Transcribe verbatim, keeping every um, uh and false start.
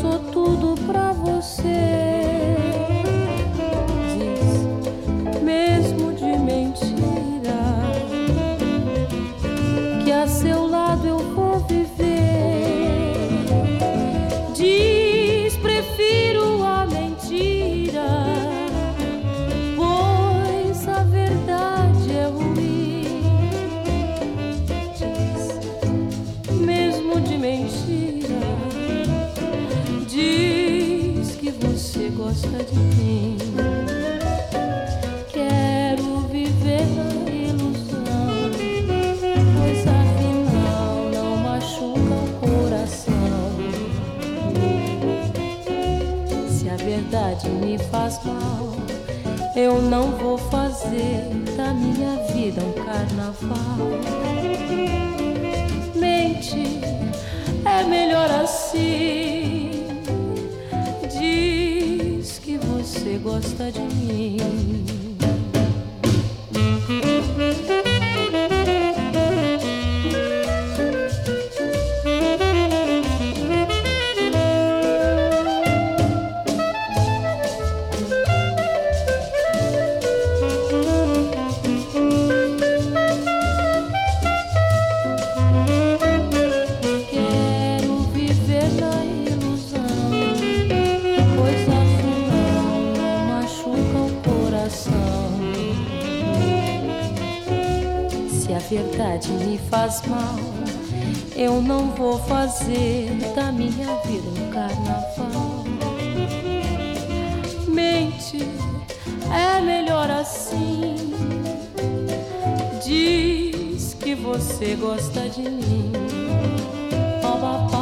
sou tudo pra você. Diz, mesmo de mentira, que a seu lado eu vou viver. Diz, prefiro a mentira, pois a verdade é ruim. Diz, mesmo de mentira, diz que você gosta de mim. Quero viver na ilusão, pois afinal não machuca o coração. Se a verdade me faz mal, eu não vou fazer da minha vida um carnaval. Mente, é melhor assim. Diz que você gosta de mim. Verdade me faz mal, eu não vou fazer da minha vida um carnaval. Mente, é melhor assim. Diz que você gosta de mim. Ó,